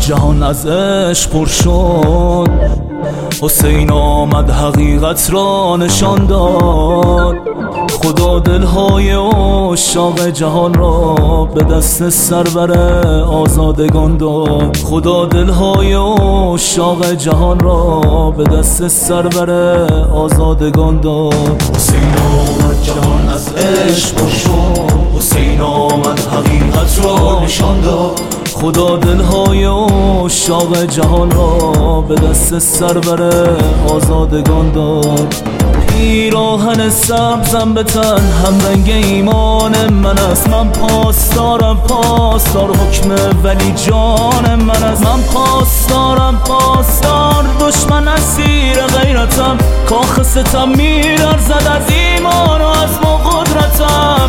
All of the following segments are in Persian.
جهان از عشق پر شد. حسین آمد حقیقت را نشان داد. خدا دلهای عشاق جهان را به دست سرور آزادگان داد. خدا دلهای عشاق جهان را به دست سرور آزادگان داد. حسین آمد جهان از عشق پر شد. حسین آمد حقیقت را نشان داد. خدا دلهای عشاق جهان را به دست سرور آزادگان داد. پیراهن سبزم به تن همرنگ ایمان من است. من پاسدارم پاسدار حکم ولی جان من است. من پاسدارم پاسدار دشمن اسیر غیرتم. کاخ ستم می‌لرزد از ایمان و از ما قدرتم.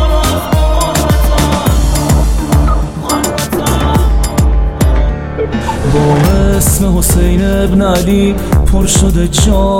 با اسم حسین ابن علی پر شده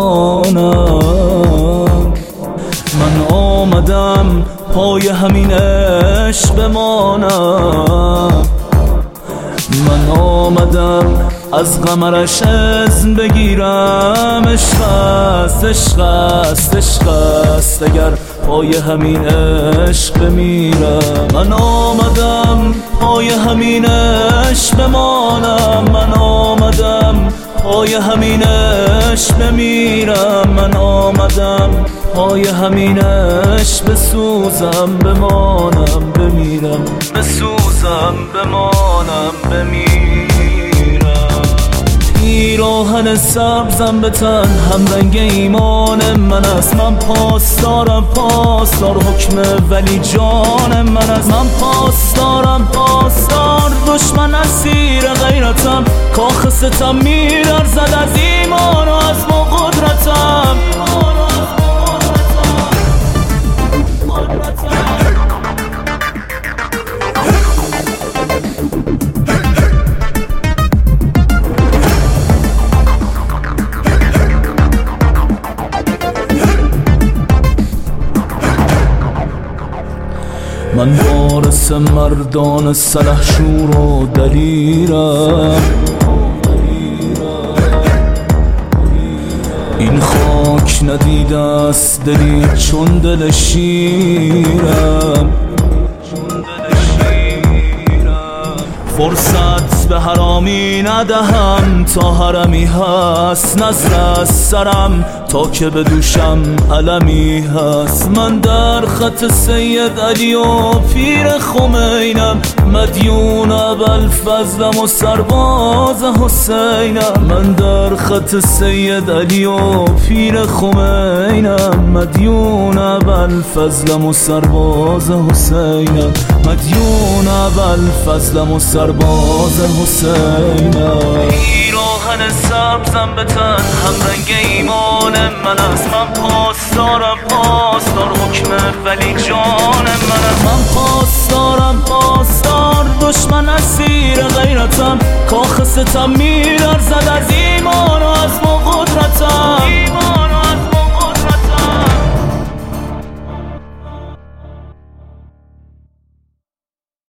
جانم. من آمدم پای همین عشق بمانم. من آمدم از قمرش اذن بگیرم. عشق است عشق است عشق است اگر پای همین عشق بمیرم. من آمدم پای همین عشق بمانم. من آمدم پای همین عشق بمیرم. من آمدم پای همین عشق بسوزم بمانم بمیرم. بسوزم بمانم بمیرم. پیراهن سبزم به تن همرنگ ایمان من است. من پاسدارم پاسدار حکم ولی جان من است. من پاسدارم پاسدار دشمن اسیر غیرتم. کاخ ستم می‌لرزد از ایمان و از ما قدرتم. من وارث مردان سلحشور و دلیرم. این خاک ندیده است دلی چون دل شیرم. فرصت به حرامی ندهم تا حرمی هست. نظر از سرم تا که به دوشم علمی هست. من در خط سید علی و پیر خمینم. مدیون ابوالفضلم و سرباز حسینم. من در خط سید علی و پیر خمینم. مدیون ابوالفضلم و سرباز حسینم. مدیون ابوالفضلم و سرباز حسینم. پیراهن سبزم به تن همرنگ ایمان من است. من پاسدارم پاسدار حکم ولی جان من است. من پاسدارم پاسدار دشمن اسیر غیرتم. کاخ ستم می‌لرزد از ایمان و از ما قدرتم.